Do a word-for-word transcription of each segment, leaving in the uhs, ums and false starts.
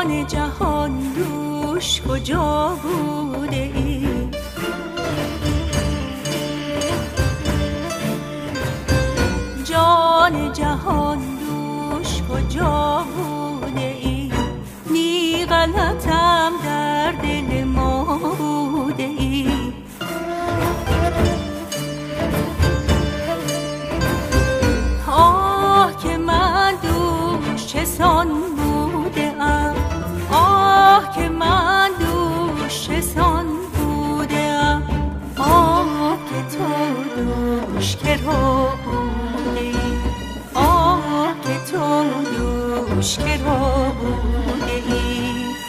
جان جهان دوش کجا بوده ای؟ جان جهان دوش کجا بوده ای؟ نی غلطم در دل ما بوده ای. آه که من دوش چسان بوده ام، آه که من دوش چسان بوده ام، آه که تو دوش که رو بوده ای، آه که تو دوش که رو بوده ای.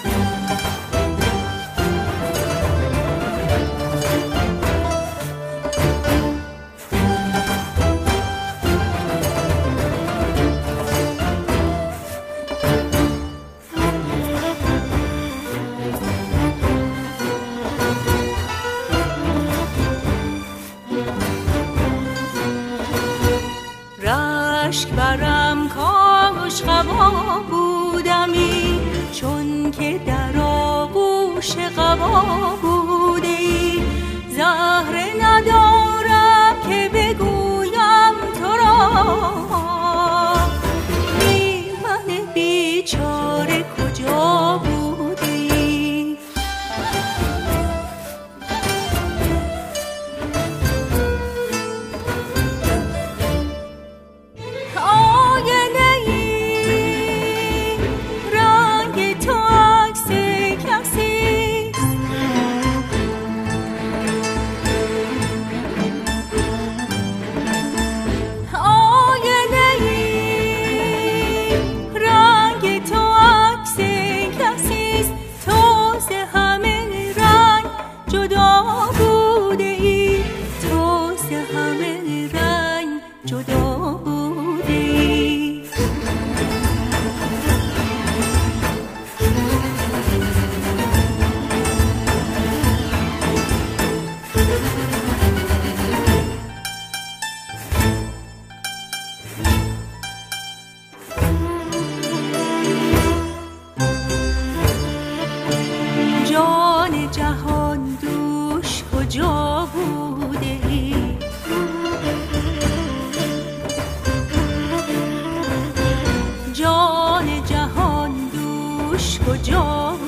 رشک برم کاش قبا بودمی، چون که در آغوش قبا بوده ای. زهره ندارم که بگویم تو را، بی من بیچاره کجا بوده ای. جان جهان دوش کجا بوده ای؟ جان جهان دوش کجا